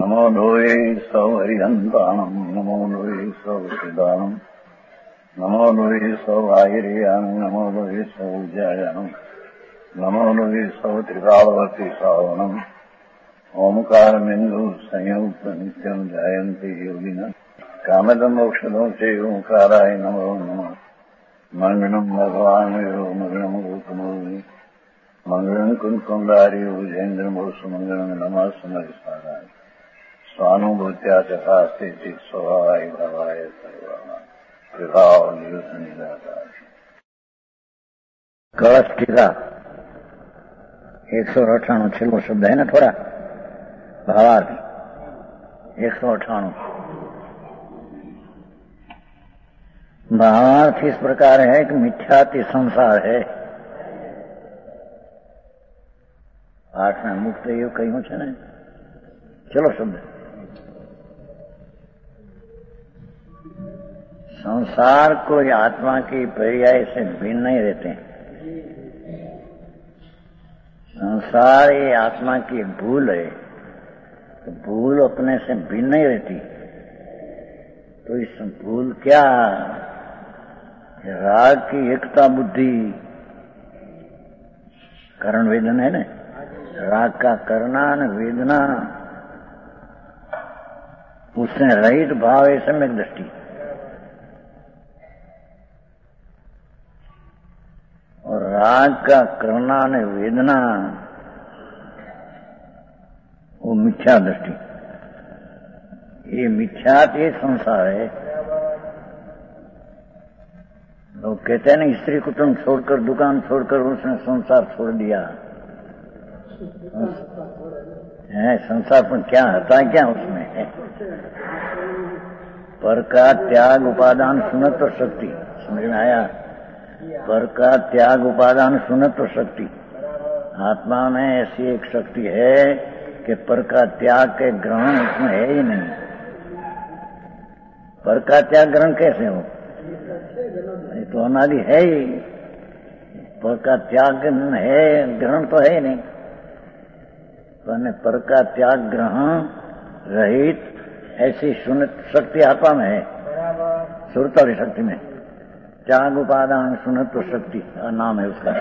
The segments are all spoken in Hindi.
नमो लोये सौहरिहन्ताणम् नमो लोये सौहृदानम् नमो लोये सौभागिर्यानम् नमो लोये सौज्यायानम् नमो लोये सौत्रिकालवर्ति सावनम् ओंकारमिन्दु संयुक्त नित्यम् जायन्ति योगिनः कामदम् मोक्षदम् च ओंकाराय नमो नमः मंगलम् भगवान् यो मंगलम् रूपमोहि मंगलम् कुंकुंडारि उजेन्द्रमोसु मंगलम् नमः समरिसाराय स्वानुभूत्या चकास्ते स्वभावाय भावाय सर्वाणां विभाव निदाकार कलश टीका 198 छेल्लो शब्द है ना थोड़ा भावार्थ 198 भावार्थ इस प्रकार है कि मिथ्याति संसार है। पाठ में मुक्त ये कहूं छे ने चलो शब्द संसार को आत्मा की पर्याय से भिन्न नहीं रहते हैं। संसार ये आत्मा की भूल है, तो भूल अपने से भिन्न नहीं रहती। तो इस भूल क्या राग की एकता बुद्धि करण वेदन है ना, राग का करना न वेदना उससे रहित भाव है सम्यक दृष्टि। और राग का करना न वेदना वो मिथ्या दृष्टि। ये मिथ्यात ये संसार है। लोग कहते हैं ना स्त्री कुटुंब छोड़कर दुकान छोड़कर उसने संसार छोड़ दिया है। संसार पर क्या होता है क्या उसमें है? पर का त्याग उपादान सुनत्व शक्ति समझ में आया? पर का त्याग उपादान सुनत्व शक्ति आत्मा में ऐसी एक शक्ति है कि पर का त्याग के ग्रहण उसमें है ही नहीं। पर का त्याग ग्रहण कैसे हो? ये तो अनादि है ही। पर का त्याग है ग्रहण तो है ही नहीं। पर का त्याग ग्रहण रहित ऐसी शक्ति आत्मा में है। सुरत वाली शक्ति में त्याग उपादान सुनत्व शक्ति नाम है उसका।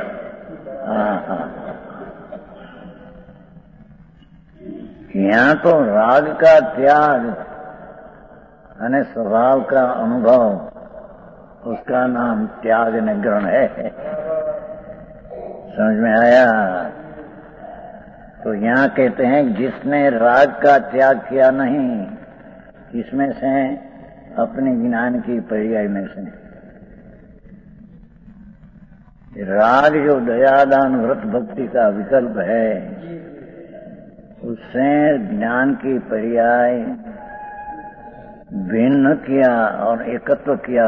यहाँ तो राग का त्याग अने स्वभाव का अनुभव उसका नाम त्याग ने ग्रहण है। समझ में आया? तो यहाँ कहते हैं जिसने राग का त्याग किया नहीं, इसमें से अपने ज्ञान की पर्याय में से राग जो दयादान व्रत भक्ति का विकल्प है उससे ज्ञान की पर्याय भिन्न किया और एकत्व किया।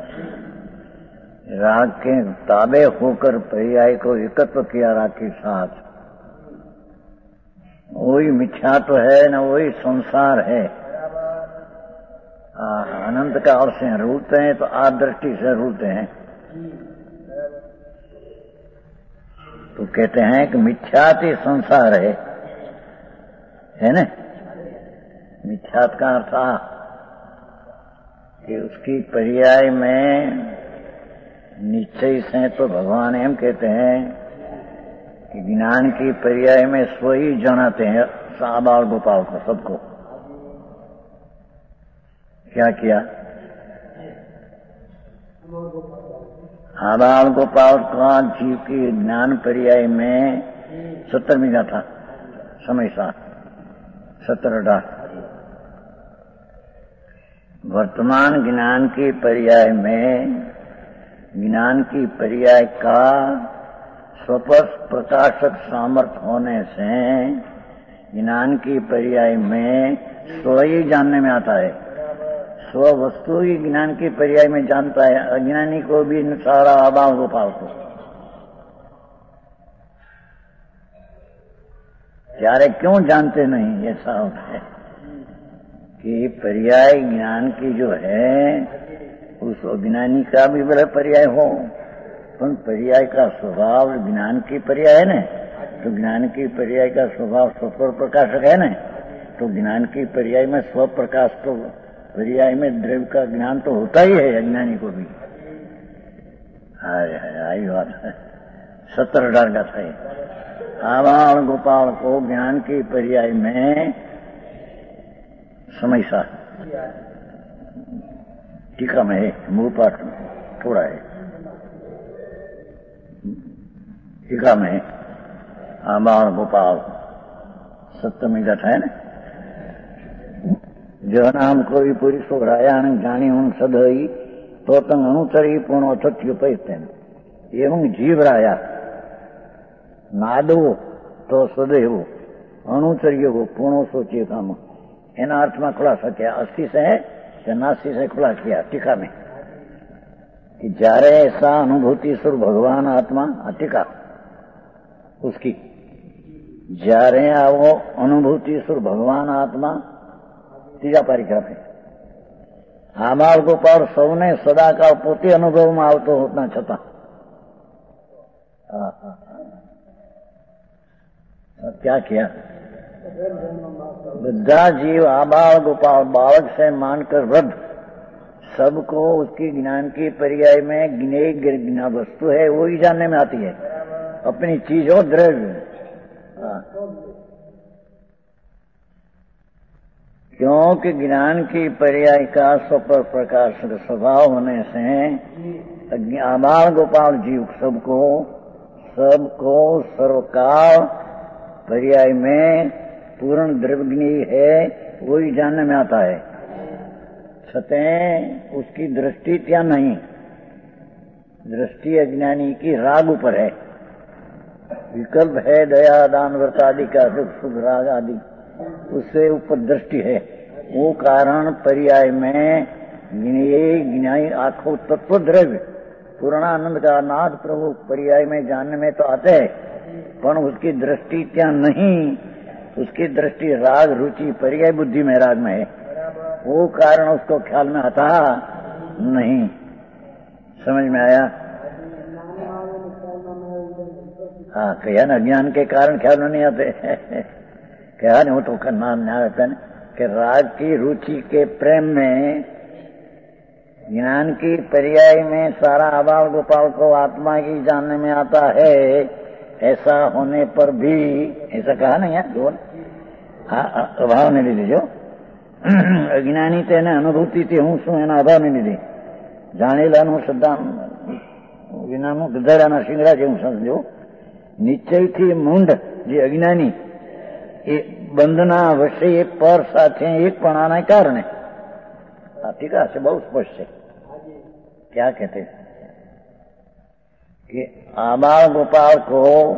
राग के ताबे होकर पर्याय को एकत्व किया राग के साथ। वही मिथ्या तो है न वही संसार है। अनंत काल से रूलते हैं तो आदृष्टि से रूलते हैं। तो कहते हैं कि मिथ्याति संसार है ना। मिथ्यात का अर्थ कि उसकी पर्याय में निश्चय से तो भगवान एम कहते हैं कि ज्ञान की पर्याय में स्व ही जनाते हैं साबाल गोपाल को सबको। क्या किया? आबाल गोपाल का जीव की ज्ञान पर्याय में 70वीं गाथा समय साथ 17 वर्तमान ज्ञान की पर्याय में ज्ञान की पर्याय का स्वपस प्रकाशक सामर्थ्य होने से ज्ञान की पर्याय में स्व ही जानने में आता है। स्व वस्तु ही ज्ञान की पर्याय में जानता है। अज्ञानी को भी सारा अभाव गोपाल को त्यारे क्यों जानते नहीं? ऐसा होता है कि पर्याय ज्ञान की जो है उस अज्ञानी का भी बड़ा पर्याय हो, पर पर्याय का स्वभाव ज्ञान की पर्याय है ना। तो ज्ञान की पर्याय का स्वभाव स्वपर प्रकाशक है ना। तो ज्ञान की पर्याय में स्व प्रकाश, तो पर्याय में द्रव्य का ज्ञान तो होता ही है अज्ञानी को भी। आई बात है, 17 का था। आबाल गोपाल को ज्ञान की पर्याय में समैसा टीका में है, मूल पाठ थोड़ा है, टीका में है। आबाल गोपाल सप्तमी घट है ना। जो नाम कोई पुरुष रायान जानी उन सदई तो तंग अनुतरी पूर्ण अथत्य पैतेन एवं जीव राया नादवो तो सदैव अणुचर्य हो पूर्णो सोचिए काम। एना अर्थ में खुलासा किया, 80 से है या 89 से खुला किया टीका में कि जारे ऐसा अनुभूति सुर भगवान आत्मा टीका उसकी जारे आवो अनुभूति सुर भगवान आत्मा तीजा परिग्रह है। आबाल गोपाल सौने सदाकाल पोते अनुभव में आवतो होता छता क्या किया, बद्धा जीव आबाल गोपाल बालक से मानकर वृद्ध सबको उसकी ज्ञान की पर्याय में गिने वस्तु है वो ही जानने में आती है, अपनी चीज और द्रव्य। क्योंकि ज्ञान की पर्याय का स्वपर प्रकाश स्वभाव होने से आबाल गोपाल जीव सबको सर्वकाल पर्याय में पूर्ण द्रव्यग्नि है वो ही जानने में आता है। सतह उसकी दृष्टि क्या नहीं, दृष्टि अज्ञानी की राग ऊपर है, विकल्प है दया दान व्रत आदि का सुख राग आदि, उससे ऊपर दृष्टि है। वो कारण पर्याय में गिनाई आंखों तत्व द्रव्य पूर्णानंद का नाथ प्रभु पर्याय में जानने में तो आते हैं, पर उसकी दृष्टि क्या नहीं, उसकी दृष्टि राग रुचि पर्याय बुद्धि में राग में है, वो कारण उसको ख्याल में आता नहीं। समझ में आया? हाँ, कहा ना ज्ञान के कारण ख्याल में नहीं आते। कहा नहीं, वो तो करना न्याय कि राग की रुचि के प्रेम में ज्ञान की पर्याय में सारा आबाल गोपाल को आत्मा की जानने में आता है। ऐसा होने पर भी ऐसा कहा नहीं है, अभाव नहीं लीधे जो अज्ञानी तेने अनुभूति थी हूँ शू एना अभाव नहीं लीधी, जाणेलाનું સદા વિનાનું ગધારાના શિંગડા જેવું સમજો। નિશ્ચયથી મૂંઢ જે અજ્ઞાની એ બંધના વશે પર સાથે એકપણાના કારણે टीका से बहुत स्पष्ट है। क्या कहते हैं कि आबाल गोपाल को,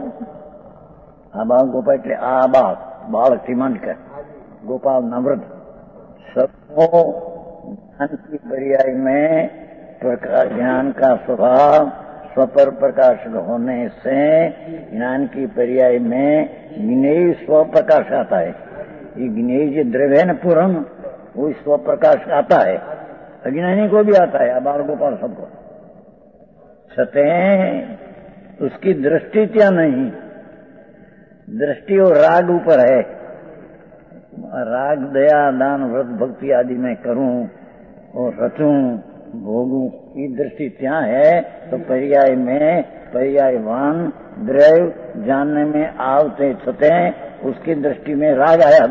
आबाल गोपाल એટલે आबाल बालक થી માંડकर गोपाल नवृद्ध सबको ज्ञान की पर्याय में ज्ञान का स्वभाव स्वपर प्रकाश होने से ज्ञान की पर्याय में ज्ञेय स्व प्रकाश आता है। ये ज्ञेय जो द्रव्य है न पूर्ण वो स्व प्रकाश आता है, अज्ञानी को भी आता है, आबाल गोपाल सबको। सतह उसकी दृष्टि क्या नहीं, दृष्टि और राग ऊपर है। राग दया दान व्रत भक्ति आदि में करूं और रचूं भोगूं की दृष्टि क्या है, तो पर्याय में पर्यायवान द्रव्य जानने में आवते सतह उसकी दृष्टि में राग आया।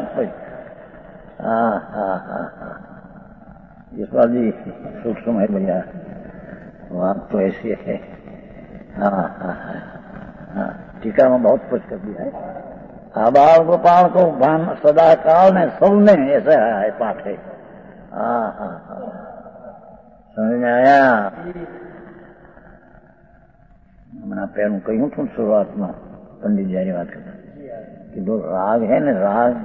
इस बात भी सूक्ष्म है भैया, बात तो ऐसी है। टीका में बहुत कुछ कर दिया है। आबाल गोपाल को भान सदा काल ने सबने ऐसा है पाठ है। समझ में आया? मैं पहलू कहूँ थू शुरुआत में पंडित जी बात करता कि दो राग है न,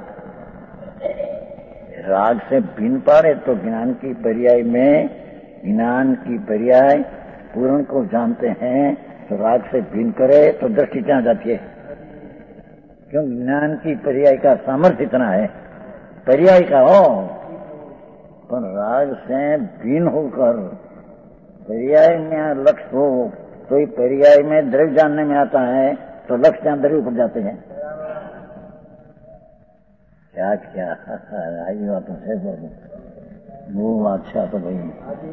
राग से भिन्न पारे तो ज्ञान की पर्याय में ज्ञान की पर्याय पूर्ण को जानते हैं, तो राग से भिन्न करे तो दृष्टि क्या जाती है? क्यों? ज्ञान की पर्याय का सामर्थ्य इतना है, पर्याय का हो, पर राग से भिन्न होकर पर्याय में लक्ष्य हो तो ये पर्याय में द्रव्य जानने में आता है, तो लक्ष्य द्रव्य ऊपर जाते हैं। क्या क्या आई बातों से वो अच्छा तो भाई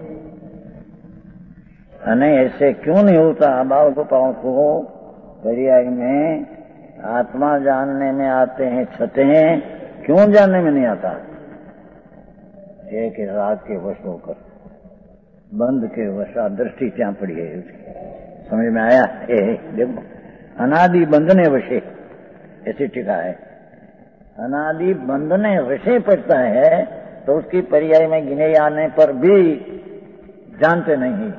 नहीं ऐसे क्यों नहीं होता। अभाव गोपाओं को पर्याय में आत्मा जानने में आते हैं छते हैं, क्यों जानने में नहीं आता। एक राग के वश होकर बंद के वशा दृष्टि क्या पड़ी है उसकी, समझ में आया। देखो अनादि बंधने वशे ऐसी टीका है। अनादि बंधने वशे पड़ता है तो उसकी पर्याय में गिने आने पर भी जानते नहीं।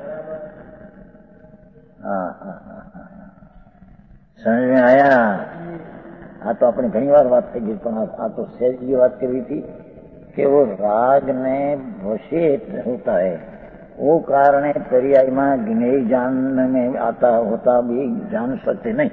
समझ में आया। हाँ तो अपनी घनी बार बात कही तो सहज की बात करी थी कि वो राग ने वशे होता है, वो कारण पर्याय में गिने जानने में आता होता भी जान सकते नहीं।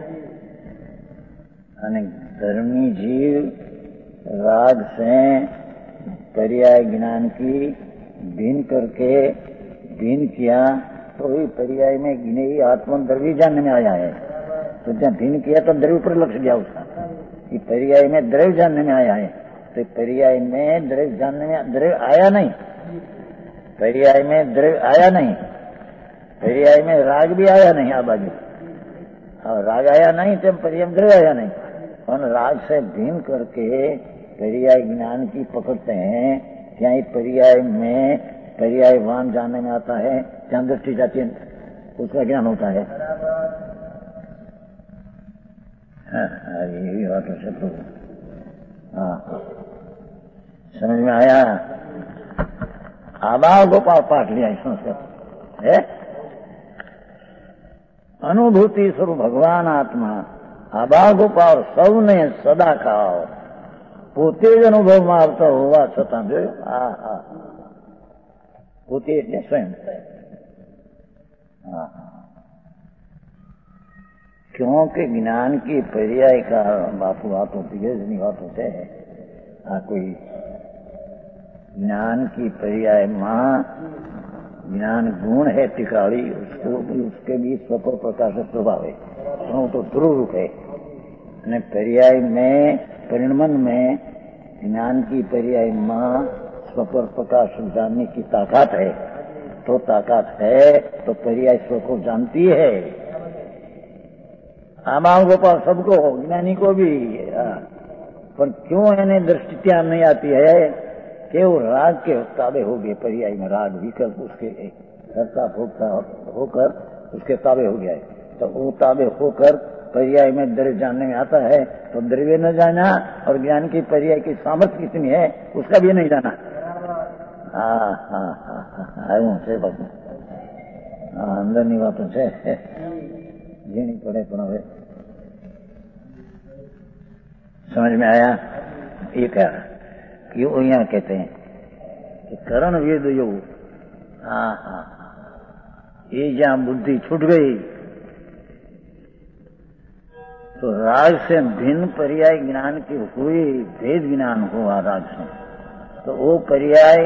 धर्मी जीव राग से पर्याय ज्ञान की भिन्न करके भिन्न किया तो ही पर्याय में गिने ही आत्मा द्रव्य जानने में आया है। तो जब भिन्न किया तो द्रव्य पर लक्ष्य गया उसका कि पर्याय में द्रव्य जानने में आया है। तो पर्याय में द्रव्य जानने में द्रव्य आया नहीं, पर्याय में द्रव्य आया नहीं, पर्याय में राग भी आया नहीं। आ बाजू और राग आया नहीं तो पर्याय में द्रव्य आया नहीं। और राग से भिन्न करके पर्याय ज्ञान की पकड़ते हैं, क्या पर्याय में पर्यायवान जानने में आता है, जहां दृष्टि जाती है उसका ज्ञान होता है। यही बात है सब। हाँ समझ में आया। अभाव गोपाल पाठ लिया संस्कृत है। अनुभूति स्वरूप भगवान आत्मा अभाव गोपाल सबने सदा खाओ પોતે જ અનુભવમાં આવતા હોવા છતાં જોયું પોતે એટલે સ્વયં। क्योंकि ज्ञान की पर्याय का बातों की बातों से कोई ज्ञान की पर्याय मां ज्ञान गुण है टिकाड़ी, उसको भी उसके भी स्वपर प्रकाश स्वभाव है, तो ध्रुव रूप है। पर्याय में परिणमन में ज्ञान की पर्याय मां स्वपर प्रकाश जानने की ताकत है, तो ताकत है तो पर्याय स्व को जानती है। अभाव गोपाल सबको ज्ञानी को भी, पर क्यों इन्हें दृष्टि ध्यान नहीं आती है कि वो राग के ताबे हो गए। पर्याय में राग विकल्प उसके करता भोगता होकर उसके ताबे हो गया है, तो वो ताबे होकर पर्याय में द्रव्य जानने में आता है तो द्रव्य न जाना और ज्ञान की पर्याय की सामर्थ्य कितनी है उसका भी नहीं जाना। अंदर नहीं बातों से जीनी पड़े पड़े। समझ में आया। ये क्या क्यों यहाँ कहते हैं कि करण वेद योग। ये जहाँ बुद्धि छूट गई तो राग से भिन्न पर्याय ज्ञान की हुई, भेद ज्ञान हुआ राग से, तो वो पर्याय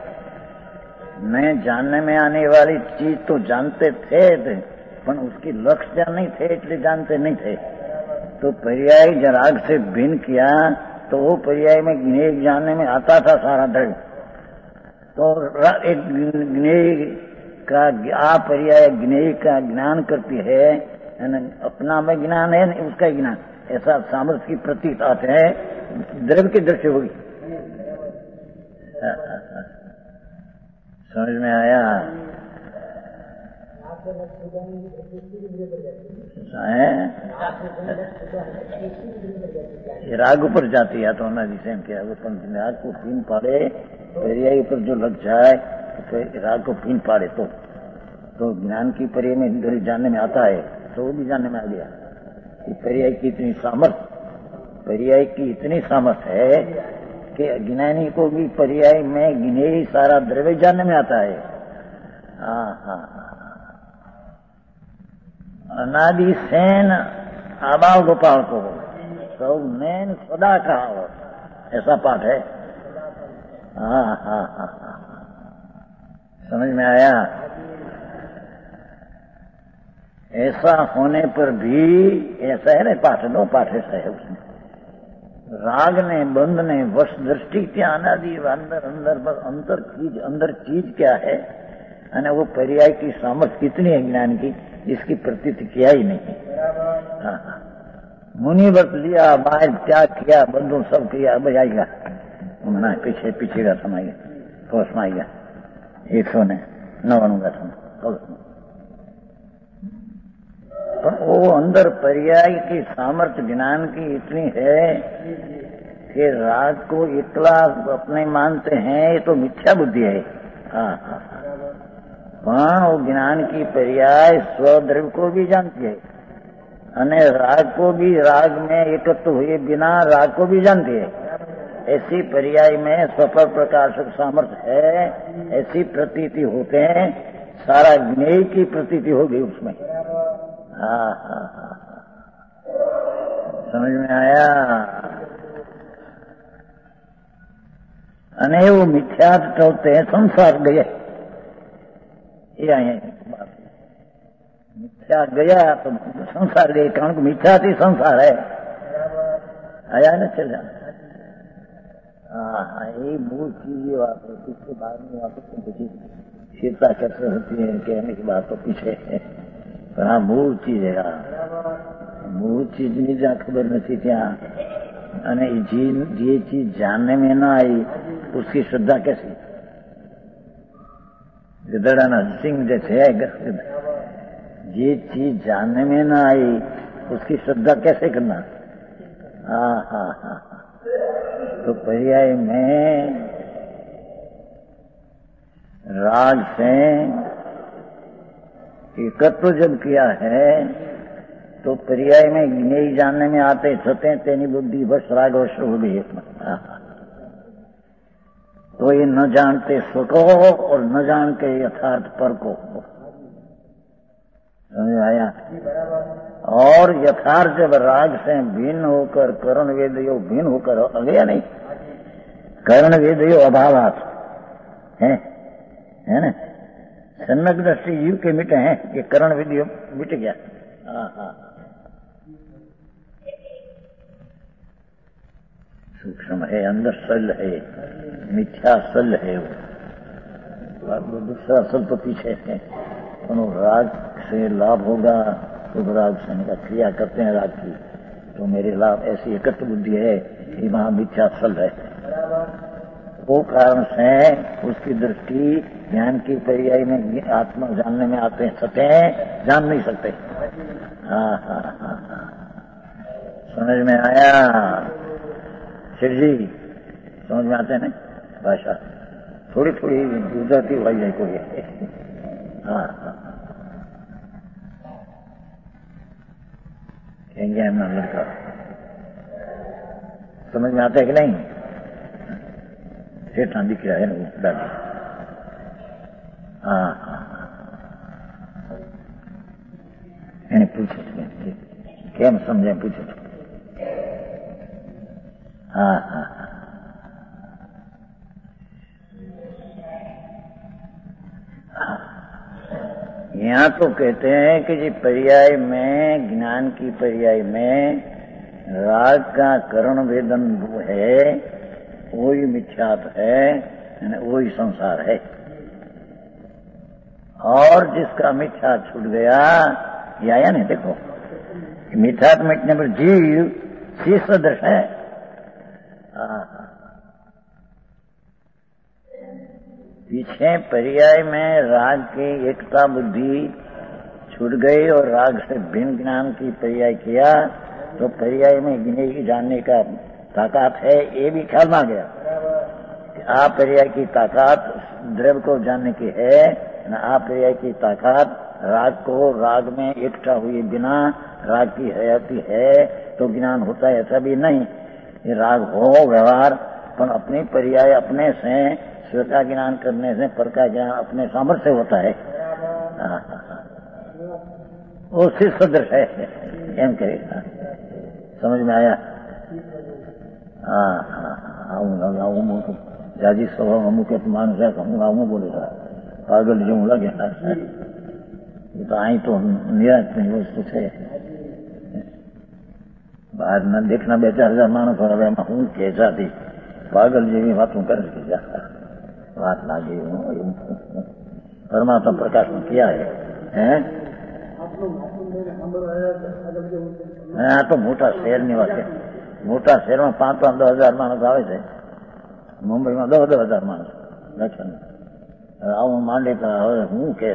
में जानने में आने वाली चीज तो जानते थे पर उसकी लक्ष्य नहीं थे इसलिए जानते नहीं थे। तो पर्याय जब राग से भिन्न किया तो वो पर्याय में ज्ञेय जानने में आता था सारा द्रव्य। तो एक ज्ञेय का पर्याय ज्ञेय का ज्ञान करती है, अपना में ज्ञान है उसका ज्ञान, ऐसा सामर्थ्य की प्रतीत आते हैं द्रव्य की दृष्टि होगी। समझ में आया। राग ऊपर जाती है तो जिसे क्या राग को पीन पाड़े पर्याय ऊपर जो लग जाए तो राग को पीन पाड़े तो ज्ञान की पर्याय में इंद्रिय जानने में आता है तो वो भी जानने में आ गया कि पर्याय की इतनी सामर्थ्य, पर्याय की इतनी सामर्थ्य है कि अज्ञानी को भी पर्याय में गिने ही सारा द्रव्य जानने में आता है। अनादि सेन अभाव गोपाल को सब नैन सदा कहा, ऐसा पाठ है। समझ में आया। ऐसा होने पर भी ऐसा है ना पाठ, दो पाठ ऐसा है उसमें, राग ने बंध ने वश दृष्टि ત્યાં अनादि अंदर अंदर चीज क्या है અને वो पर्याय की सामर्थ्य कितनी है ज्ञान की, इसकी प्रतीति किया ही नहीं। मुनि व्रत लिया, बाहर त्याग किया, बंधु सब किया, अब आएगा मना पीछे पीछे का समय कोष में आएगा 199 का समय। पर वो अंदर पर्याय की सामर्थ्य ज्ञान की इतनी है कि राग को इकला अपने मानते हैं, ये तो मिथ्या बुद्धि है। પણ वो ज्ञान की पर्याय स्वद्रव्य को भी जानती है અને राग को भी, राग में एकत्व हुए बिना राग को भी जानती है। ऐसी पर्याय में स्वपर प्रकाशक सामर्थ्य है, ऐसी प्रतीति होते हैं, सारा ज्ञेय की प्रतीति होगी उसमें। समझ में आया? અને वो मिथ्या होते हैं, संसार गए, ये आए बात। मिथ्या गया तो संसार गए, कारण को मिथ्या थी संसार है, आया ना चल जाना। ये मूल चीज ये बात है, इसके बाद में वापस कुछ शीतला कैसे होती है कहने की बात तो पीछे है, पर हाँ मूल चीज है। मूल चीज ની જ્યાં ખબર નથી ત્યાં, અને જે ચીજ જાણને में ना आई उसकी श्रद्धा कैसी? गदड़ाना सिंह जैसे है, ये चीज जानने में ना आई उसकी श्रद्धा कैसे करना? तो पर्याय में राग से एकत्व जब किया है तो पर्याय में ज्ञेय जानने में आते छते तेनी बुद्धि बस राग वश हो गई। तो ये न जानते स्व को और न जान के यथार्थ पर को, समझ आया? और यथार्थ जब राग से भिन्न होकर करण वेदयो भिन्न होकर गया नहीं, करण वेदयो अभावात है ना, सम्यक दृष्टि जीव के मिटे हैं, ये करण वेदयो मिट गया। सूक्ष्म है, अंदर सल है, मिथ्या सल है, वो दूसरा सल तो पीछे है। राग से लाभ होगा तो राग से का क्रिया करते हैं राग की, तो मेरे लाभ ऐसी एकत्र बुद्धि है, ये वहां मिथ्या सल है। वो कारण से उसकी दृष्टि ज्ञान की पर्याय में आत्मा जानने में आते हैं, सते हैं, जान नहीं सकते। समझ में आया शिव जी? समझ में आते हैं ना भाषा, थोड़ी थोड़ी गुजराती भाई है कोई। कहेंगे हम लड़का, समझ में आता है कि नहीं? सेठा दिख रहा है ना वो दादी। એને પૂછે છે કેમ સમજે, પૂછે છે। यहाँ तो कहते हैं कि जी पर्याय में, ज्ञान की पर्याय में राग का करण वेदन है, वही मिथ्यात है, वही संसार है। और जिसका मिथ्या छूट गया, ये आया नहीं, देखो मिथ्यात मिटने पर जीव शीर्ष सदृश है। पीछे पर्याय में राग की एकता बुद्धि छूट गई और राग से भिन्न ज्ञान की पर्याय किया, तो पर्याय में ज्ञेय जानने का ताकत है, ये भी ख्याल में आ गया। आप पर्याय की ताकत द्रव्य को जानने की है, न आप पर्याय की ताकत राग को राग में एकता हुए बिना राग की हयाती है तो ज्ञान होता है, ऐसा भी नहीं। ये राग हो व्यवहार, पर अपनी पर्याय अपने से स्व का ज्ञान करने से पर का ज्ञान अपने सामर्थ्य होता है। वो सिर्फ सदृश है, एम करेगा। समझ में आया? आऊंगा जाजी स्वभाव अमुक मानुष है, कहूँगा आऊँ बोलेगा पागल जो लगे। ये तो आई तो निराश नहीं वस्तु है, બહાર ના દેખના 2-4 હજાર માણસો હવે એમાં હું કે જાતી પાગલ જેવી વાતું કરે કે વાત લાગે પરમાત્મા પ્રકાશ में किया है આ તો મોટા શહેરની વાત છે. મોટા શહેરમાં 5-10 હજાર માણસ આવે છે. મુંબઈમાં 10 હજાર માણસ દર્શન આવું માંડે તો હવે હું કે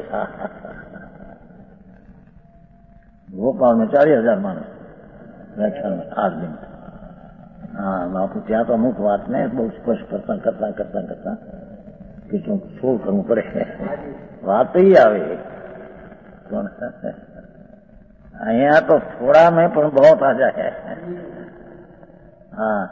भोपाल में 40,000 मानस व्याख्यान में 8 दिन. हाँ बापू ત્યાં તો અમુક વાતને બહુ સ્પષ્ટ કરતા કે શું કરવું પડે વાત આવે. અહીંયા તો થોડા में પણ बहुत आ जाए. हाँ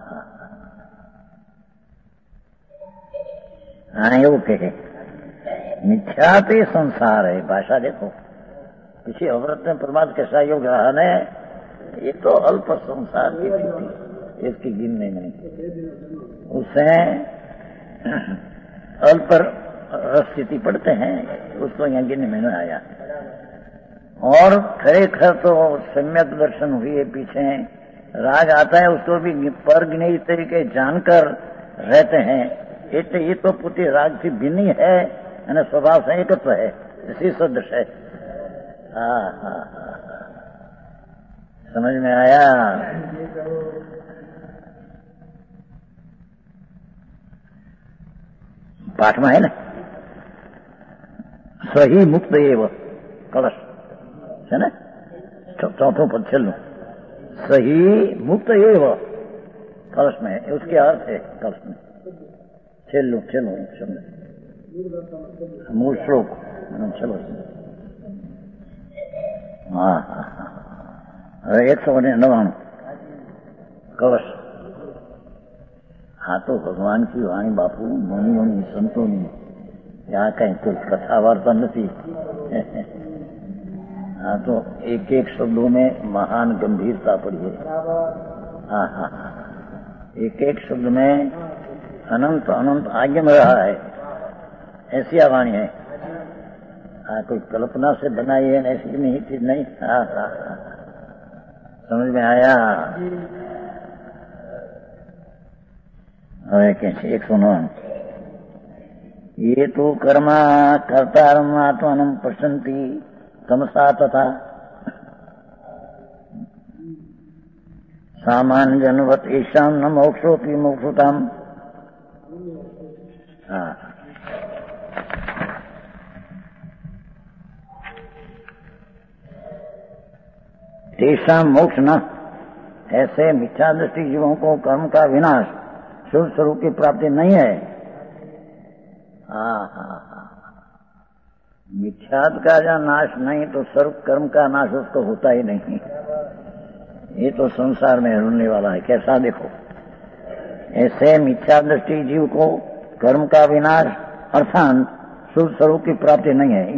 हाँ એવું કે मिथ्याते संसार है. भाषा देखो किसी अवरत ने परमात्मा कैसा योग रहा है. ये तो अल्प संसार की स्थिति इसकी गिनने नहीं. उससे अल्प स्थिति पढ़ते हैं उसको यहाँ गिनने में नहीं आया. और खरेखर तो सम्यक दर्शन हुए पीछे राग आता है उसको भी पर गिने तरीके जानकर रहते हैं. ये तो पूरी राग से भिन्न है અને સ્વભાવ से एकत्व है. इसी सदृश है. हाँ हाँ समझ में आया. पाठ में है ना सही मुक्त एव कलश है ना. चौथों पद छेल्लू सही मुक्त एव कलश में है. उसके अर्थ है कलश में छेल्लू शब्द मूल श्लोक. चलो हाँ હવે 199 कलश. हाँ तो भगवान की वाणी बापू मुनियों ની संतों ની यहाँ कहीं कोई कथा वार्ता नहीं. हाँ तो एक शब्दों में महान गंभीरता पड़ी है. हाँ हाँ एक शब्द में अनंत आगे में रहा है. ऐसी वाणी है. हाँ कोई कल्पना से बनाई है ऐसी नहीं चीज नहीं. हाँ हाँ समझ में आया. હવે कैसे 109 ये तो कर्मा कर्तारम आत्मानं पश्यन्ति तमसा तथा सामान्य जनवत ईशान न मोक्षोपि मोक्षुताम. हाँ तेषा मोक्ष न. ऐसे मिथ्या दृष्टि जीवों को कर्म का विनाश शुभ स्वरूप की प्राप्ति नहीं है. हाँ हाँ हाँ मिथ्यात का जहाँ नाश नहीं तो सर्व कर्म का नाश उसको होता ही नहीं. ये तो संसार में रुलने वाला है. कैसा देखो ऐसे मिथ्या दृष्टि जीव को कर्म का विनाश अर्थात शुभ स्वरूप की प्राप्ति नहीं है.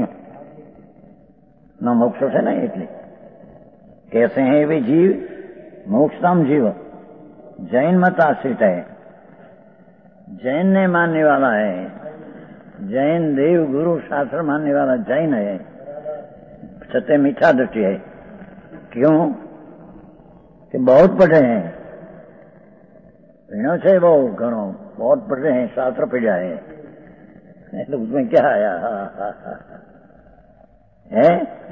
न मोक्ष से नहीं. इसलिए कैसे हैं वे जीव मोक्षतम जीव जैन मत आश्रित है. जैन ने मानने वाला है. जैन देव गुरु शास्त्र मानने वाला जैन है. सत्य मिथ्या दृष्टि है. क्यों कि बहुत पढ़े हैं. पढ़ो से वो घणो बहुत पढ़े हैं. शास्त्र पढ़ा है तो उसमें क्या आया है.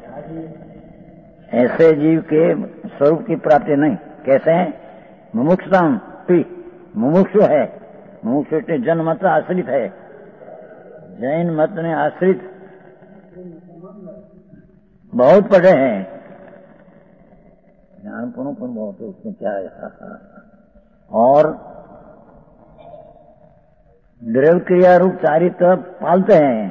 ऐसे जीव के स्वरूप की प्राप्ति नहीं. कैसे है मुमुक्षुताम पी मुमुक्षु है. मुमुक्षु जैन मत आश्रित है. जैन मत ने आश्रित बहुत पढ़े हैं. ज्ञानपुणों पर बहुत है. उसमें क्या है. और द्रव्य क्रिया रूप चारित्र पालते हैं.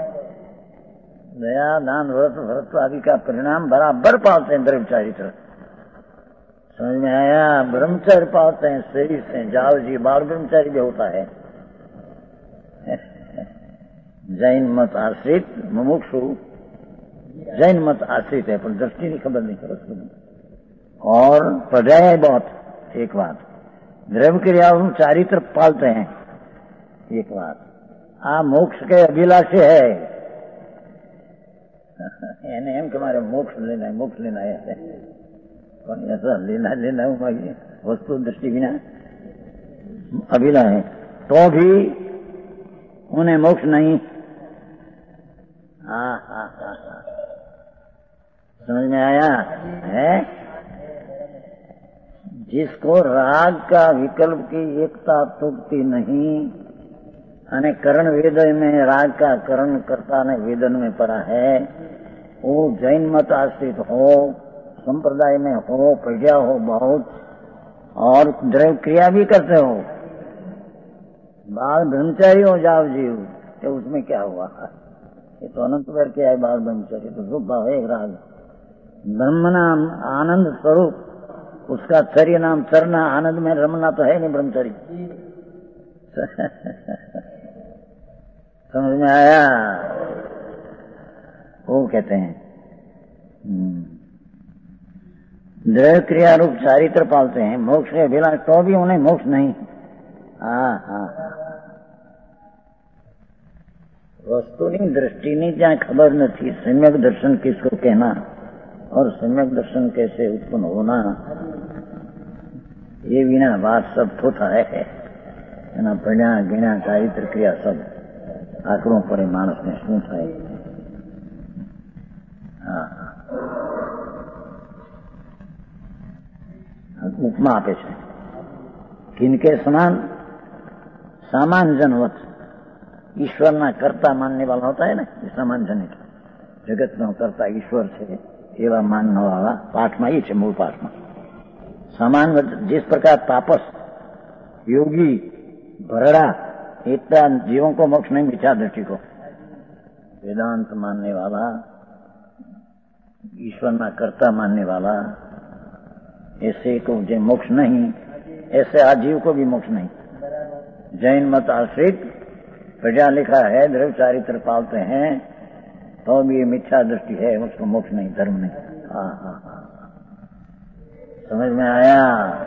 दया दान व्रत भरत आदि का परिणाम बराबर पालते हैं. द्रव्य चारित्र समझ में आया. ब्रह्मचर्य पालते हैं. शरीर से जाल जी बाल ब्रह्मचारी भी होता है. जैन मत आश्रित मुमुक्षु जैन मत आश्रित है पर दृष्टि की खबर नहीं कर. और पर्याय बहुत. एक बात द्रव्य क्रिया चारित्र पालते हैं. एक बात आ मोक्ष के अभिलाषी है. એને એમ કે મારે મોક્ષ લેના है. પણ ऐसा लेना लेना मांगिए वस्तु दृष्टि बिना अभिला है तो भी उन्हें मोक्ष नहीं। हाँ हाँ हाँ हाँ, समझ में आया है? जिसको राग का विकल्प की एकता तुकती नहीं અને करण वेद में राग का करण करता ने वेदन में पड़ा है, वो जैन मत आश्रित हो, संप्रदाय में हो, प्रजा हो बहुत, और द्रव्य क्रिया भी करते हो, बाल ब्रह्मचारी हो जाओ जीव, तो उसमें क्या हुआ? ये तो अनंत वर्ग क्या है बाल ब्रह्मचारी? तो रूप भाव है राग। ब्रह्म नाम आनंद स्वरूप, उसका चर्य नाम चरना, आनंद में रमना तो है नहीं ब्रह्मचारी। समझ में आया? वो कहते हैं द्रव्य क्रिया रूप चारित्र पालते हैं, मोक्ष के अभिलाष तो भी उन्हें मोक्ष नहीं। हाँ हाँ, वस्तुनी दृष्टि नहीं, जहाँ खबर नहीं, सम्यक दर्शन किसको कहना और सम्यक दर्शन कैसे उत्पन्न होना, ये बिना बात सब थोथा है ना। प्रज्ञा ज्ञान चारित्र क्रिया सब आकड़ों पर मानस ने शू थाय। उपमा आपे छे किनके समान? सामान्य जनवत ईश्वर ना करता मानने वाला होता है ना, सामान्य जन जगत नो करता ईश्वर छे एवा मानने वाला पाठ में ये छे, मूल पाठ में सामान्य जिस प्रकार तापस योगी भरड़ा इतना जीवों को मोक्ष नहीं, मिथ्या दृष्टि को वेदांत मानने वाला, ईश्वर ना करता मानने वाला, ऐसे को जो मोक्ष नहीं, ऐसे आजीव को भी मोक्ष नहीं। जैन मत आश्रित प्रजा लिखा है, द्रव्य चारित्र पालते हैं तो भी ये मिथ्या दृष्टि है, उसको मोक्ष नहीं, धर्म नहीं। हाँ हाँ हाँ, समझ में आया?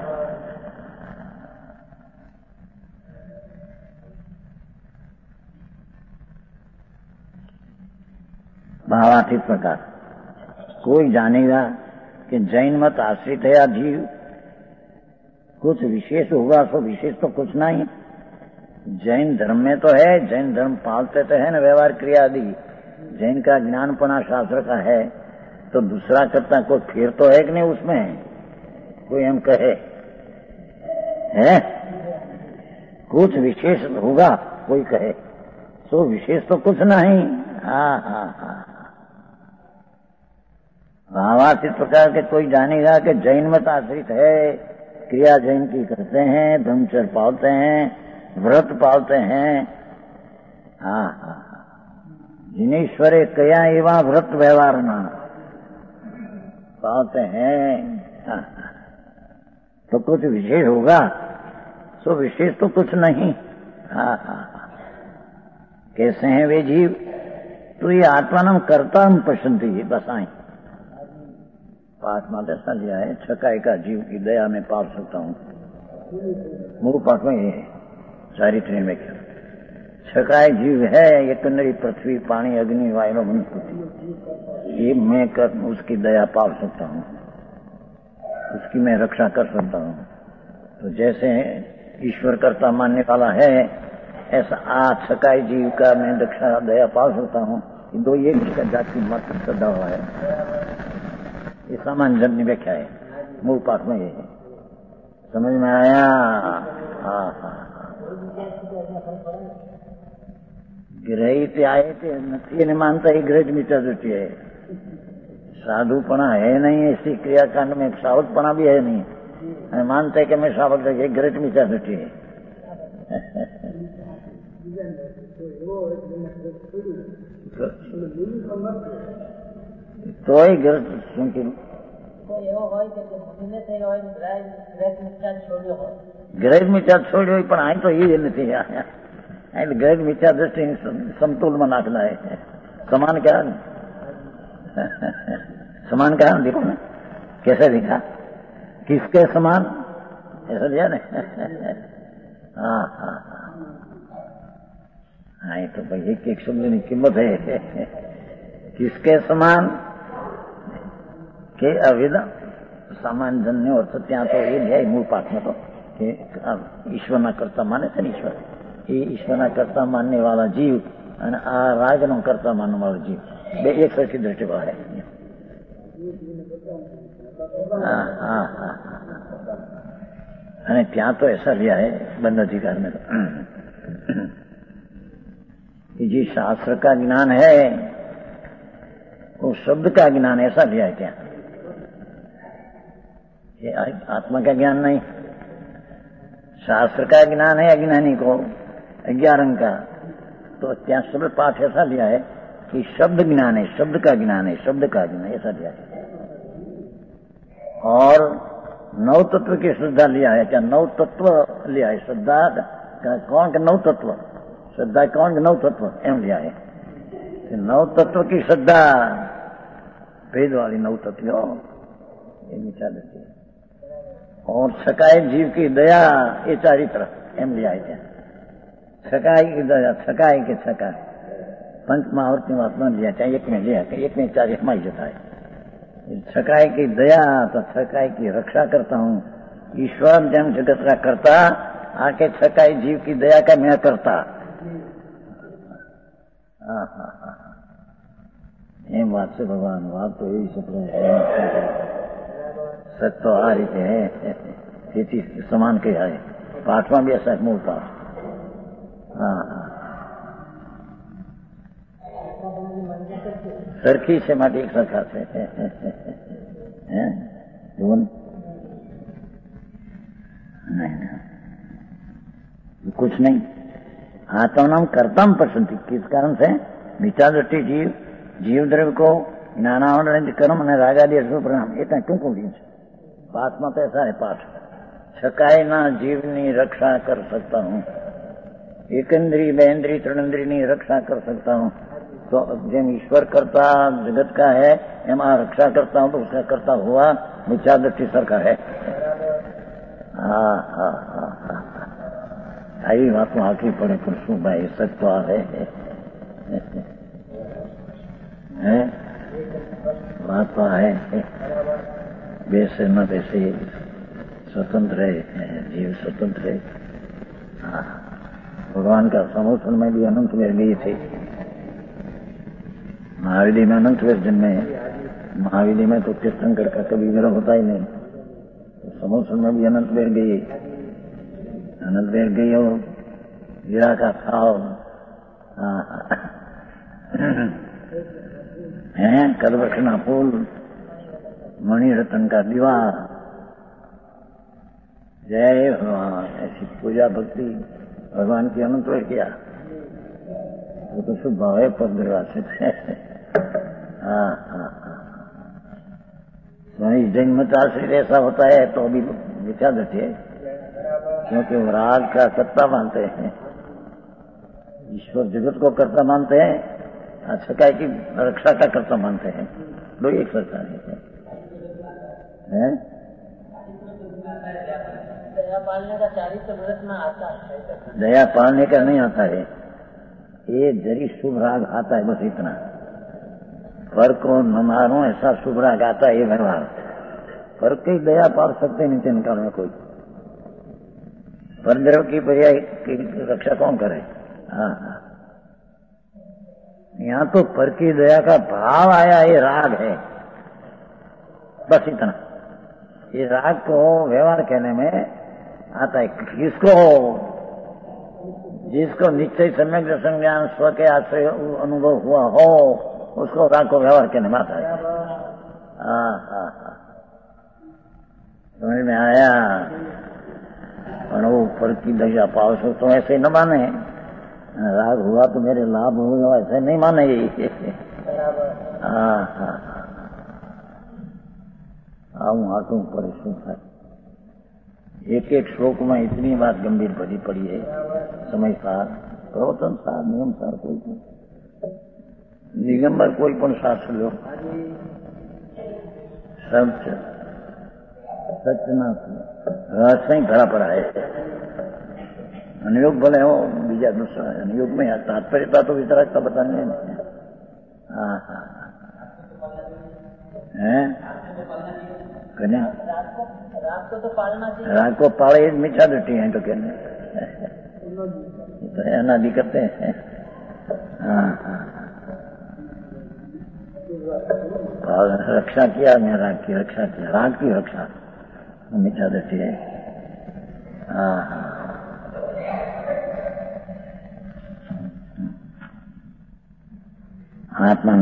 भावार्थ इस प्रकार कोई जानेगा कि जैन मत आश्रित है जीव, कुछ विशेष होगा सो विशेष तो कुछ नहीं। जैन धर्म में तो है, जैन धर्म पालते तो है न, व्यवहार क्रिया आदि जैन का ज्ञानपना शास्त्र का है, तो दूसरा करता कोई फिर तो है कि नहीं उसमें? कोई हम कहे है कुछ विशेष होगा, कोई कहे सो विशेष तो कुछ नहीं। हाँ हाँ हाँ, भावार्थ इस प्रकार के कोई जानेगा कि जैन मत आश्रित है, क्रिया जैन की करते हैं, ब्रह्मचर्य पालते हैं, व्रत पालते हैं। हाँ हाँ, जिनेश्वरे कया एवं व्रत व्यवहार ना पालते हैं। हाँ, तो कुछ विशेष होगा, सो विशेष तो कुछ नहीं। हाँ हाँ, कैसे हैं वे जीव? तो ये आत्मा नाम करता हम पसंद है, बस आई पाठ में ऐसा लिया है, छकाई का जीव की दया में पाल सकता हूँ। मूल पाठ में ये है, चारित्र में क्या छकाई जीव है, ये कंदरी पृथ्वी पानी अग्नि वायु वनस्पति, ये मैं कर उसकी दया पाल सकता हूँ, उसकी मैं रक्षा कर सकता हूँ। तो जैसे ईश्वर कर्ता मानने वाला है, ऐसा छकाई जीव का मैं रक्षा दया पाल सकता हूँ। दो एक जाति मात्र श्रद्धा हुआ है, ये सामान्य जन व्याख्या है, मूल पाठ में ये है। समझ में आया? हाँ हाँ, ग्रहित आए थे नहीं मानता, ये ग्रहित मिथ्या दृष्टि है। साधुपना है नहीं, ऐसी क्रियाकांड में सावधपना भी है नहीं, मानते है कि मैं सावध रखे, ग्रहित मिथ्या दृष्टि है। तो ही ग्रहित सुनती ग्रहित मिथ्या छोड़ो, पण आई तो ये नहीं, ग्रहित मिथ्या दृष्टि समतुल में नाखना है। समान क्या समान क्या देखो ना, कैसे दिखा, किसके समान ऐसा दिया ना। हाँ हाँ हाँ, ये तो भाई एक शब्द की कीमत है। किसके समान के अविदा सामान्य जन ने अर्थ ત્યાં તો એ લે મૂળ પાઠમાં તો કે ઈશ્વરના કરતા માને છે ને ઈશ્વર, એ ઈશ્વરના કરતા માનને વાળા જીવ અને આ રાગનો કરતા માનવા વાળો જીવ બે એક સરખી દ્રષ્ટિ બહાર. हाँ हाँ हाँ अरे क्या तो ऐसा लिया है बंद अधिकार में कि जी शास्त्र का ज्ञान है वो शब्द का ज्ञान ऐसा लिया है क्या? ये आत्मा का ज्ञान नहीं, शास्त्र का ज्ञान है अज्ञानी को 11 का, तो क्या शब्द पाठ ऐसा लिया है कि शब्द ज्ञान है, शब्द का ज्ञान है, शब्द का ज्ञान ऐसा लिया है. और नौ तत्व की श्रद्धा लिया है क्या? नौ तत्व लिया है श्रद्धा कौन के नौ तत्व, श्रद्धा कौन के नौ तत्व एम लिया है. नौ तत्व की श्रद्धा भेद वाली नौ तत्व ये विचार देती है. और छकाए जीव की दया ये चारित्र एम लिया है क्या? छकाई की दया, छकाई के छका पंच महावर्ती महात्मा लिया चाहे एक में लिया, एक में चार हमारी जता है. छकाई की दया तो छकाई की रक्षा करता हूँ. ईश्वर जन जगत का करता आके छकाई जीव की दया का मैं करता. हाँ हाँ हाँ एम बात से भगवान बात तो यही सपने सच तो आ रही है स्थिति समान के है पाठ में भी ऐसा मूल पाठ. हाँ हाँ सरखी से માટે એક સરખા છે જીવન नहीं कुछ नहीं. आत्मा नाम कर्तम पसंदी किस कारण से? विचार दृष्टि जीव जीव द्रव्य को ज्ञानावरण कर्म અને રાગાદી અસુર પરિણામ એ ત્યાં ટૂંકું લીધું છે. પાઠમાં તો ऐसा है पाठ છકાયના જીવની રક્ષા कर सकता हूँ, एकेंद्री बेंद्री त्रिनेंद्री ની रक्षा कर सकता हूँ. तो जेम ईश्वर करता जगत का है एम रक्षा करता हूँ तो उसका करता हुआ विचार दृष्टि सरकार है. हाँ हाँ हाँ हाँ आई बात तो आखिरी पड़े पर शू भाई सच तो आ है बात तो है वैसे न वैसे स्वतंत्र है जीव स्वतंत्र है. हाँ भगवान का समोसन में भी अनंत में गई थी. महावीर में अनंत वर्जन में, महावीर में तो तीर्थंकर का कभी विरह होता ही नहीं. तो समोसन में भी अनंत वेर गई, अनंत वेर गई और हीरा का खाओ है कलवक्षना फूल मणि रतन का दीवार. जय भगवान ऐसी पूजा भक्ति भगवान की अनंत वेर किया वो तो शुभ भाव है पदवासित है. हाँ हाँ हाँ जैन मत आश्रित ऐसा होता है तो भी विचार रखिए क्योंकि वो राग का सत्ता मानते हैं, ईश्वर जगत को कर्ता मानते हैं, छकाई की रक्षा का कर्ता मानते हैं. दो एक सरकार है. दया पालने का चारित्र व्रत में आता है, दया पालने का नहीं आता है. ये जरी शुभ राग आता है बस इतना. पर को न मारो ऐसा शुभ राग आता है ये व्यवहार. पर कई दया पाल सकते नहीं इनका में कोई. परद्रव की पर्याय की रक्षा कौन करे? हाँ हाँ यहाँ तो पर की दया का भाव आया ये राग है बस इतना. ये राग को व्यवहार कहने में आता है. जिसको निश्चय सम्यक दर्शन ज्ञान स्व के आश्रय अनुभव हुआ हो उसको राग को व्यवहार कहने में आता है. हाँ हाँ हाँ समझ में आया. और वो फल की दया पाओ तो ऐसे न माने. राग हुआ तो मेरे लाभ हुआ ऐसे नहीं माने. हाँ हाँ आऊँ हाथों पर શું થાય. एक एक श्लोक में इतनी बात गंभीर भरी पड़ी है. समय सार प्रवचन सार नियम सार कोई दिगंबर कोई पण शास्त्र लो सब सचना रहस्य भरा पड़ा है. अनुयोग भले हो बीजा दूसरा अनुयोग में तात्पर्यता तो वितरागता बताने. हाँ हाँ है राग को तो पालना चाहिए। राग को पाले मीठा दृष्टि है तो कहने तो अनादि करते हैं। हाँ हाँ रक्षा किया मैं राग की रक्षा किया, राग की रक्षा मीठा दृष्टि है। हाँ हाँ आत्मा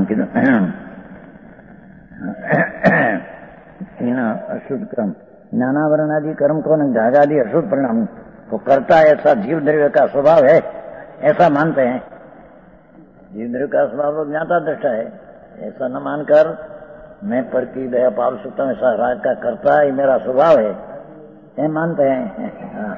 अशुद्ध कर्म ज्ञानावरण आदि कर्म को जागादि अशुद्ध परिणाम को करता है ऐसा जीव द्रव्य का स्वभाव है, ऐसा मानते हैं। जीव द्रव्य का स्वभाव तो ज्ञाता दृष्टा है, ऐसा न मानकर मैं पर की दया पाल सकता हूँ, ऐसा राग का करता है मेरा स्वभाव है, ये मानते हैं।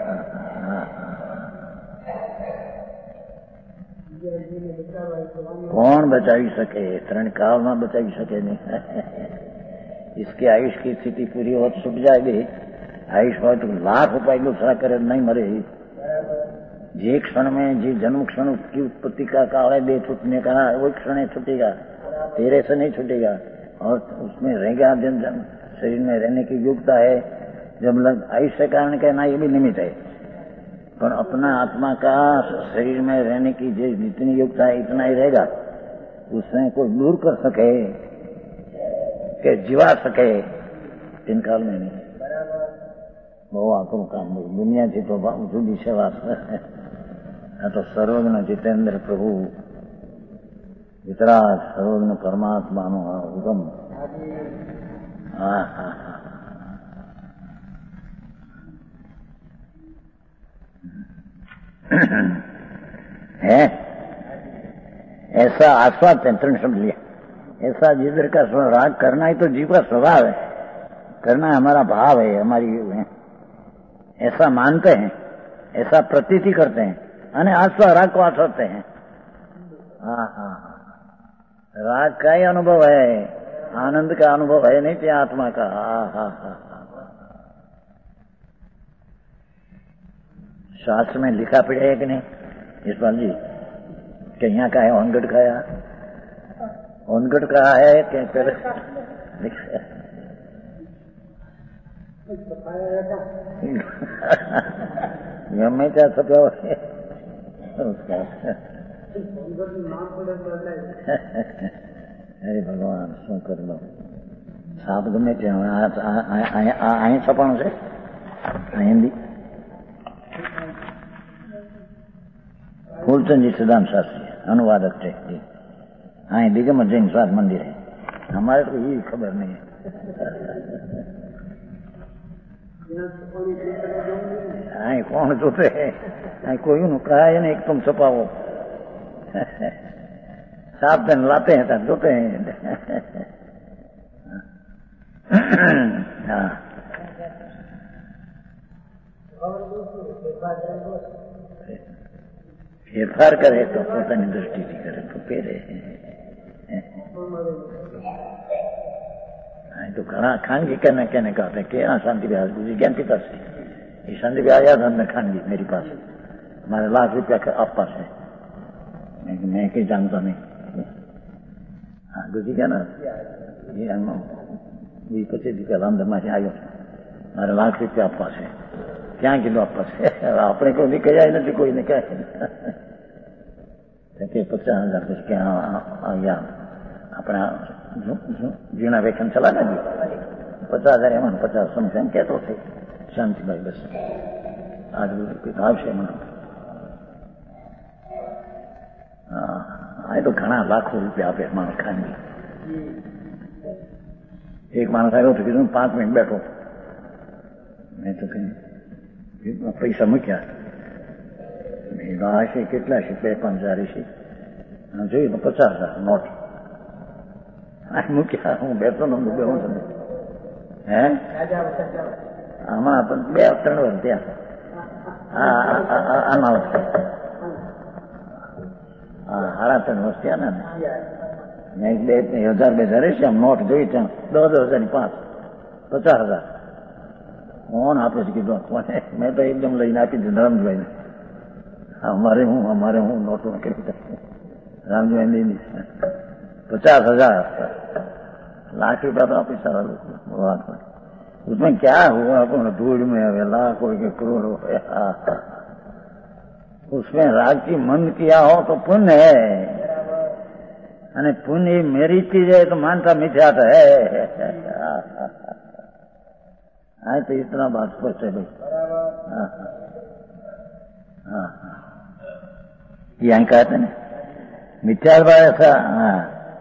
कौन बचाई सके, तरण काल में बचाई सके नहीं। इसकी आयुष की स्थिति पूरी हो तो छूट जाएगी, आयुष हो तो लाख रुपए दूसरा करे नहीं मरे। जे क्षण में जी जन्म क्षण की उत्पत्ति का काल है, दे छूटने का वो क्षण है छूटेगा, तेरे से नहीं छूटेगा और उसमें रहेगा दिन शरीर में रहने की योग्यता है। जब आयुष के कारण कहना ये भी निमित्त है, पर अपना आत्मा का शरीर में रहने की जितनी योग्यता है इतना ही रहेगा, उसमें कोई दूर कर सके के जीवा सके तीन काल में नहीं। वो आपको काम दुनिया की तो जुदी सेवा तो सर्वज्ञ जितेंद्र प्रभु इतरा सर्वज्ञ परमात्मा नो हुकम। हाँ हाँ है ऐसा आस्वाद तंत्र समझ लिया। ऐसा जिधर का राग करना ही तो जीव का स्वभाव है, करना हमारा भाव है, हमारी है। ऐसा मानते हैं, ऐसा प्रतीति करते हैं, अने आस्वाद राग को आस्वादते हैं। हाँ हाँ राग का ही अनुभव है, आनंद का अनुभव है नहीं त्या आत्मा का। हाँ हाँ हाँ शास्त्र में लिखा पड़ा है कि नहीं यशपाल जी कि यहाँ का है ओनगढ़ का है, ओनगढ़ का है कि पहले मैं क्या छपा उसका। अरे भगवान शू कर लो साफ गमे अँ छपाणु છે हिंदी फूलचंद जी सिद्धांत शास्त्री अनुवादक थे जी। हाँ दिगंबर जैन स्वाद मंदिर है, हमारे को ये खबर नहीं है। हाँ कौन छुपे है, कोई नु कहा है नहीं तुम छुपाओ, साफ दिन लाते हैं तक छुपे हैं। हाँ फेरफार करे तो પોતાની દ્રષ્ટિથી કરે તો પહેરે। तो घना खानगी कहने कहते हैं कि हाँ शांति विहार गुजरी ज्ञान के पास ये शांति विहार याद हमने खानगी मेरी पास हमारे लाख रुपया का आप पास है, मैं कहीं जानता नहीं। हाँ गुजरी क्या ना ये हम 25 रुपया रामधर्मा से आयो मारे लाख रुपया आप पास है, क्या किलो आप पास है अपने को नहीं कहा नहीं कोई नहीं कहा 50,000 कुछ क्या अपना जीना वेतन चला ना जी 50,000 एम 50 समथिंग कहते थे शांति भाई बस आज आवश्य मना तो घना लाखों रुपया आपे मानस खानगी। एक मानस आयो तो कीधु 5 मिनट बैठो, मैं तो कहीं पैसा मूक्या હશે કેટલા છે 2-5 હજાર છે જોયું 50,000 નોટ મૂક્યા હું બેઠો ને હું હે આમાં પણ 2-3 વર્ષ ત્યાં આમાં 3.5 વર્ષ ત્યાં ને મેં 1,000-2,000 છે આમ નોટ જોઈ ત્યાં 10,000 5 50,000 કોણ આપે છે કીધું મેં તો એકદમ લઈને આપી દીધું ધરમભાઈને हमारे हूँ नोटों के राम जी नहीं 50,000 लाख रुपया तो आप सारा भगवान उसमें क्या हुआ? अपन धूल में वेला कोई के क्रोध हो गया। उसमें राग की मन किया हो तो पुण्य है, અને पुण्य मेरी चीज है तो मानता मिथ्या तो है। हाँ तो इतना बात स्पष्ट है भाई। हाँ यहाँ कहते ना मिथ्या ऐसा। हाँ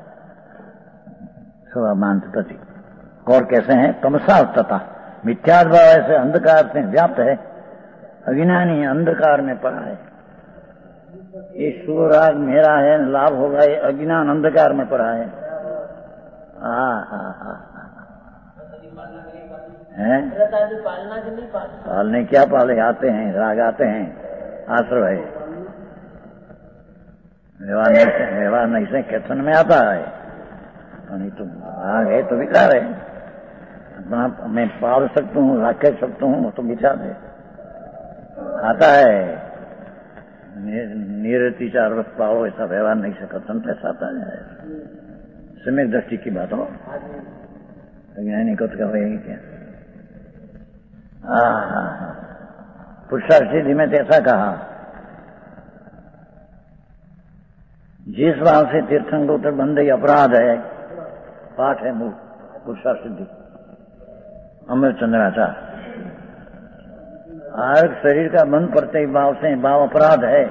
सब मानते प्रति और कैसे हैं? तमसा तथा मिथ्या भाव ऐसे अंधकार से व्याप्त है, अज्ञानी अंधकार में पड़ा है। ये सुराग मेरा है, लाभ होगा, ये अज्ञान अंधकार में पड़ा है। पालना के नहीं पालने क्या पाले? आते हैं राग, आते हैं आश्रय है, व्यवहार नहीं से कीर्तन में आता है। नहीं तो राग है तो विचार है, अपना मैं पाल सकता हूँ, रख सकता हूँ तो विचार है। आता है निरति 4 वर्ष पाओ, ऐसा व्यवहार नहीं से कीर्तन पैसा आता है। समय दृष्टि की बात हो, ज्ञानी को तो कहेगी क्या? पुरुषार्थ सिद्धि में ऐसा कहा, जिस भाव से तीर्थंकर बंदे अपराध है, पाठ है मूल पुरुषार्थ सिद्धि अमृत चंद्राचार्य। आर्ग शरीर का मन पड़ते ही भाव से भाव अपराध है,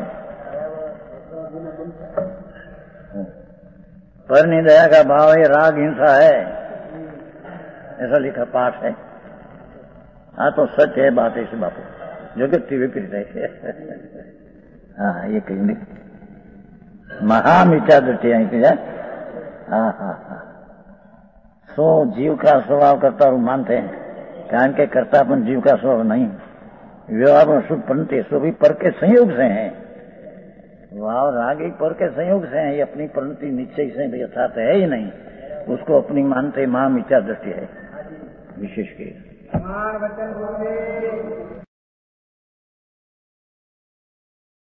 पर निदया का भाव है, राग हिंसा है, ऐसा लिखा पाठ है। हाँ तो सच है बात ऐसी बात जो कि विपरीत है। हाँ ये कहेंगे महामिथ्या दृष्टि आई क्या? हाँ हाँ हाँ। सो जीव का स्वभाव करता और मानते हैं, कारण के कर्तापन जीव का स्वभाव नहीं। व्यवहार में शुभ परिणति सो भी पर के संयोग से हैं। भाव राग एक पर के संयोग से है, ये अपनी परिणति निश्चय से यथार्थ है ही नहीं, उसको अपनी मानते महामिथ्या दृष्टि है विशेष के।